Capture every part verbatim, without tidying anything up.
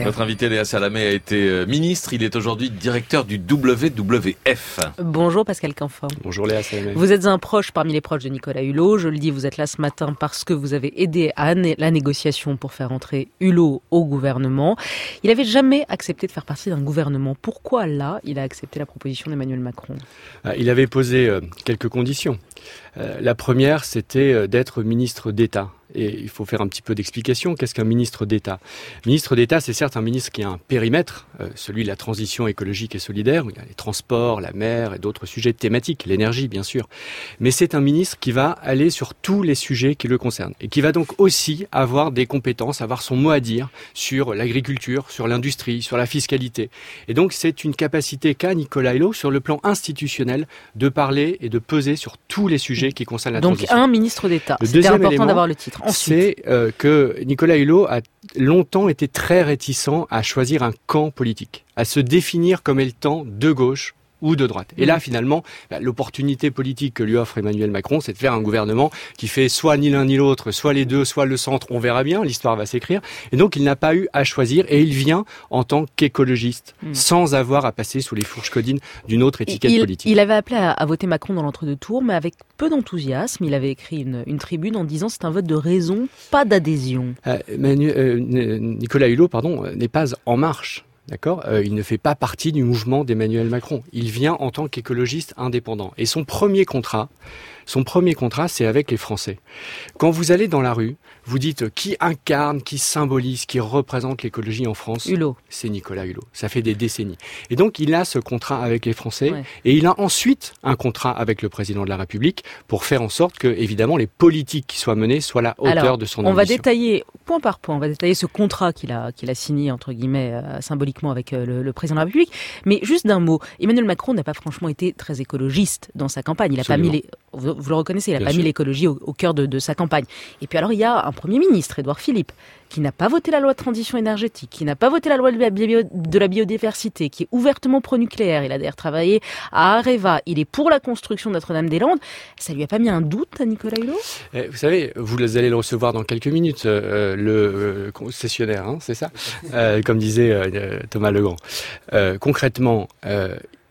Notre invité Léa Salamé a été ministre, il est aujourd'hui directeur du W W F. Bonjour Pascal Canfin. Bonjour Léa Salamé. Vous êtes un proche parmi les proches de Nicolas Hulot. Je le dis, vous êtes là ce matin parce que vous avez aidé à la négociation pour faire entrer Hulot au gouvernement. Il n'avait jamais accepté de faire partie d'un gouvernement. Pourquoi là, il a accepté la proposition d'Emmanuel Macron ? Il avait posé quelques conditions. La première, c'était d'être ministre d'État. Et il faut faire un petit peu d'explication. Qu'est-ce qu'un ministre d'État ? Ministre d'État, c'est certes un ministre qui a un périmètre, euh, celui de la transition écologique et solidaire, où il y a les transports, la mer et d'autres sujets thématiques, l'énergie bien sûr. Mais c'est un ministre qui va aller sur tous les sujets qui le concernent et qui va donc aussi avoir des compétences, avoir son mot à dire sur l'agriculture, sur l'industrie, sur la fiscalité. Et donc c'est une capacité qu'a Nicolas Hulot sur le plan institutionnel de parler et de peser sur tous les sujets qui concernent la donc transition. Donc un ministre d'État. Le C'était important élément, d'avoir le titre. Ensuite. C'est euh, que Nicolas Hulot a longtemps été très réticent à choisir un camp politique, à se définir comme étant de gauche ou de droite. Et là, finalement, bah, l'opportunité politique que lui offre Emmanuel Macron, c'est de faire un gouvernement qui fait soit ni l'un ni l'autre, soit les deux, soit le centre, on verra bien, l'histoire va s'écrire. Et donc, il n'a pas eu à choisir et il vient en tant qu'écologiste, mmh. sans avoir à passer sous les fourches codines d'une autre étiquette il, politique. Il avait appelé à, à voter Macron dans l'entre-deux-tours, mais avec peu d'enthousiasme. Il avait écrit une, une tribune en disant c'est un vote de raison, pas d'adhésion. Euh, Manu, euh, Nicolas Hulot, pardon, n'est pas en marche. D'accord, euh, il ne fait pas partie du mouvement d'Emmanuel Macron. Il vient en tant qu'écologiste indépendant. Et son premier contrat, son premier contrat, c'est avec les Français. Quand vous allez dans la rue, vous dites qui incarne, qui symbolise, qui représente l'écologie en France. Hulot. C'est Nicolas Hulot. Ça fait des décennies. Et donc, il a ce contrat avec les Français. Ouais. Et il a ensuite un contrat avec le président de la République pour faire en sorte que, évidemment, les politiques qui soient menées soient à la hauteur Alors, de son on ambition. va détailler, point par point, on va détailler ce contrat qu'il a, qu'il a signé, entre guillemets, euh, symboliquement avec euh, le, le président de la République. Mais juste d'un mot, Emmanuel Macron n'a pas franchement été très écologiste dans sa campagne. Il a pas mis les, vous, vous le reconnaissez, il n'a pas sûr. mis l'écologie au, au cœur de, de sa campagne. Et puis alors, il y a un Premier ministre, Édouard Philippe, qui n'a pas voté la loi de transition énergétique, qui n'a pas voté la loi de la, bio, de la biodiversité, qui est ouvertement pro-nucléaire. Il a d'ailleurs travaillé à Areva. Il est pour la construction de Notre-Dame-des-Landes. Ça lui a pas mis un doute à Nicolas Hulot ? eh, Vous savez, vous allez le recevoir dans quelques minutes, euh, le euh, concessionnaire, hein, c'est ça euh, Comme disait euh, Thomas Legrand. Euh, concrètement, euh,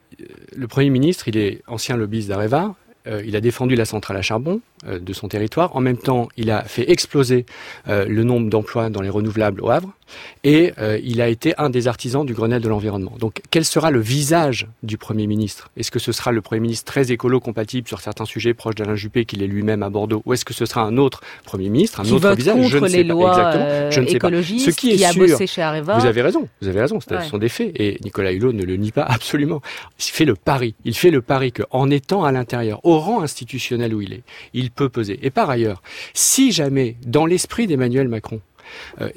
le Premier ministre, il est ancien lobbyiste d'Areva. Euh, il a défendu la centrale à charbon euh, de son territoire. En même temps, il a fait exploser euh, le nombre d'emplois dans les renouvelables au Havre. Et euh, il a été un des artisans du Grenelle de l'environnement. Donc, quel sera le visage du Premier ministre ? Est-ce que ce sera le Premier ministre très écolo-compatible sur certains sujets proches d'Alain Juppé, qu'il est lui-même à Bordeaux ? Ou est-ce que ce sera un autre Premier ministre, un qui autre vote visage ? contre Je ne les sais lois pas. Exactement. Je ne sais pas. Ce qui, est qui a sûr, bossé chez Areva. Vous avez raison. Vous avez raison. Ce ouais. sont des faits. Et Nicolas Hulot ne le nie pas absolument. Il fait le pari. Il fait le pari qu'en étant à l'intérieur, au rang institutionnel où il est, il peut peser. Et par ailleurs, si jamais, dans l'esprit d'Emmanuel Macron, Euh,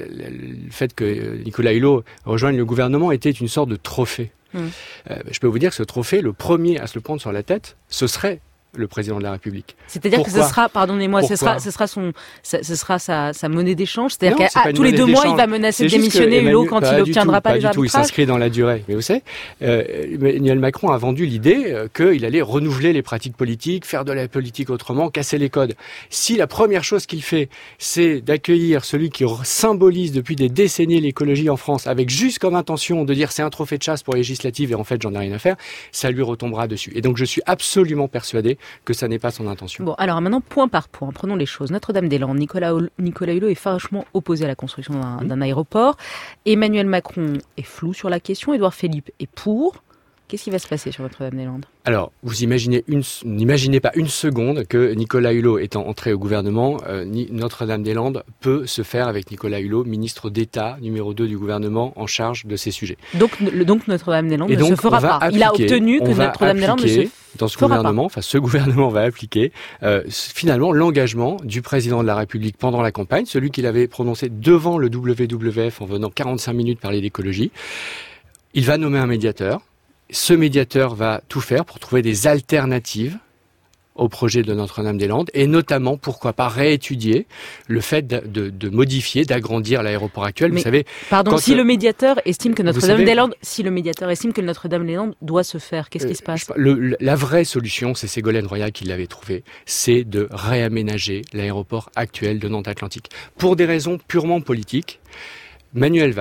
le fait que Nicolas Hulot rejoigne le gouvernement était une sorte de trophée. Mmh. Euh, je peux vous dire que ce trophée, le premier à se le prendre sur la tête, ce serait le président de la République. C'est-à-dire Pourquoi que ce sera, pardonnez-moi, ce sera, ce sera son, ce, ce sera sa, sa monnaie d'échange. C'est-à-dire qu'à tous les deux mois, il va menacer de démissionner Hulot quand il n'obtiendra pas, pas les arbitrages. Il s'inscrit dans la durée. Mais vous savez, euh, Emmanuel Macron a vendu l'idée euh, qu'il allait renouveler les pratiques politiques, faire de la politique autrement, casser les codes. Si la première chose qu'il fait, c'est d'accueillir celui qui symbolise depuis des décennies l'écologie en France, avec juste comme intention de dire c'est un trophée de chasse pour les législatives et en fait j'en ai rien à faire, ça lui retombera dessus. Et donc je suis absolument persuadé que ça n'est pas son intention. Bon, alors maintenant, point par point, prenons les choses. Notre-Dame-des-Landes, Nicolas, Nicolas Hulot est farouchement opposé à la construction d'un, mmh. d'un aéroport. Emmanuel Macron est flou sur la question. Édouard Philippe est pour. Qu'est-ce qui va se passer sur Notre-Dame-des-Landes ? Alors, vous imaginez une, n'imaginez pas une seconde que Nicolas Hulot étant entré au gouvernement, euh, Notre-Dame-des-Landes peut se faire avec Nicolas Hulot, ministre d'État, numéro deux du gouvernement, en charge de ces sujets. Donc, le, donc Notre-Dame-des-Landes Et ne donc, se fera pas. Appliquer, Il a obtenu que Notre-Dame-des-Landes ne se dans ce fera gouvernement, pas. enfin ce gouvernement va appliquer euh, finalement l'engagement du président de la République pendant la campagne, celui qu'il avait prononcé devant le W W F en venant quarante-cinq minutes parler d'écologie. Il va nommer un médiateur. Ce médiateur va tout faire pour trouver des alternatives au projet de Notre-Dame-des-Landes et notamment, pourquoi pas, réétudier le fait de, de, de modifier, d'agrandir l'aéroport actuel. Mais, vous savez, pardon, si le, le médiateur estime que Notre-Dame-des-Landes, savez, si le médiateur estime que Notre-Dame-des-Landes doit se faire, qu'est-ce euh, qui se passe ? le, La vraie solution, c'est Ségolène Royal qui l'avait trouvée, c'est de réaménager l'aéroport actuel de Nantes-Atlantique. Pour des raisons purement politiques, Manuel Valls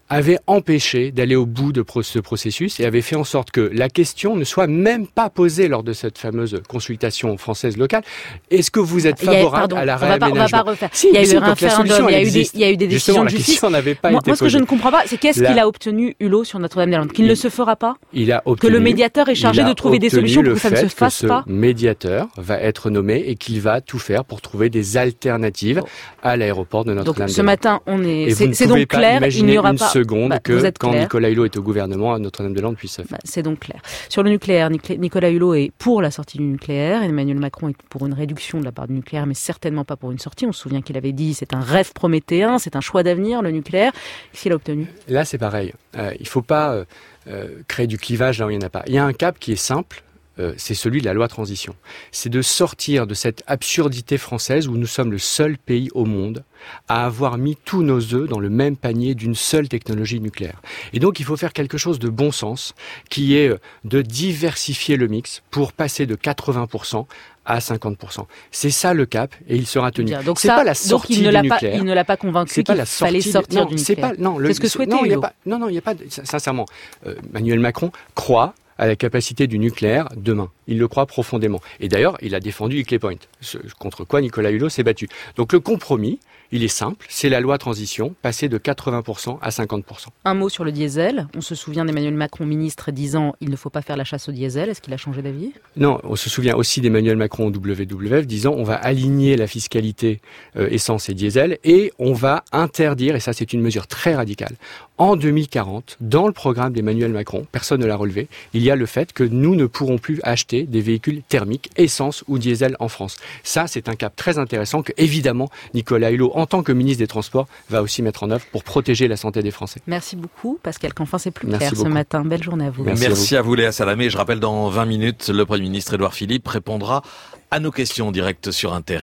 avait empêché d'aller au bout de ce processus et avait fait en sorte que la question ne soit même pas posée lors de cette fameuse consultation française locale. Est-ce que vous êtes favorable a, pardon, à la on va pas, réaménagement? On va pas refaire. Si, il y a si, eu un référendum, il y a eu des, il y a eu des décisions de justice. Justement, la question n'avait pas moi, été moi, ce que posée. je ne comprends pas, c'est qu'est-ce la... qu'il a obtenu Hulot sur Notre-Dame-des-Landes? Qu'il il... ne se fera pas? Il a obtenu, que le médiateur est chargé de trouver des solutions pour que ça ne se fasse que pas? Ce médiateur va être nommé et qu'il va tout faire pour trouver des alternatives bon. à l'aéroport de Notre-Dame-des-Landes. Donc ce matin, on est, c'est, c'est donc clair, il n'y aura une pas seconde bah, que quand clair. Nicolas Hulot est au gouvernement, Notre-Dame-des-Landes puisse se faire. Bah, c'est donc clair. Sur le nucléaire, Nicolas Hulot est pour la sortie du nucléaire, Emmanuel Macron est pour une réduction de la part du nucléaire, mais certainement pas pour une sortie. On se souvient qu'il avait dit c'est un rêve prométhéen, c'est un choix d'avenir, le nucléaire. Qu'est-ce qu'il a obtenu? Là, c'est pareil. Euh, il ne faut pas euh, euh, créer du clivage là où il n'y en a pas. Il y a un cap qui est simple. Euh, c'est celui de la loi transition. C'est de sortir de cette absurdité française où nous sommes le seul pays au monde à avoir mis tous nos œufs dans le même panier d'une seule technologie nucléaire. Et donc, il faut faire quelque chose de bon sens, qui est de diversifier le mix pour passer de quatre-vingts pour cent à cinquante pour cent. C'est ça le cap, et il sera tenu. Donc c'est ça, pas la sortie donc il ne du l'a nucléaire. Pas, il ne l'a pas convaincu c'est qu'il pas la fallait sortie sortir non, du c'est nucléaire. Pas, non, le, c'est ce que souhaitait non, il y a Hulot. pas, non, non, il n'y a pas. Sincèrement, euh, Emmanuel Macron croit à la capacité du nucléaire demain. Il le croit profondément. Et d'ailleurs, il a défendu Hinkley Point, ce, contre quoi Nicolas Hulot s'est battu. Donc le compromis, il est simple, c'est la loi transition, passer de quatre-vingts pour cent à cinquante pour cent. Un mot sur le diesel. On se souvient d'Emmanuel Macron, ministre, disant « il ne faut pas faire la chasse au diesel ». Est-ce qu'il a changé d'avis? Non, on se souvient aussi d'Emmanuel Macron au W W F disant « on va aligner la fiscalité euh, essence et diesel et on va interdire, et ça c'est une mesure très radicale, en deux mille quarante, dans le programme d'Emmanuel Macron, personne ne l'a relevé, il y a le fait que nous ne pourrons plus acheter des véhicules thermiques, essence ou diesel en France. Ça, c'est un cap très intéressant que, évidemment, Nicolas Hulot, en tant que ministre des Transports, va aussi mettre en œuvre pour protéger la santé des Français. Merci beaucoup, Pascal Canfin, c'est plus Merci clair beaucoup. Ce matin. Belle journée à vous. Merci, Merci à vous, Léa Salamé. Je rappelle, dans vingt minutes, le Premier ministre Édouard Philippe répondra à nos questions directes sur Inter.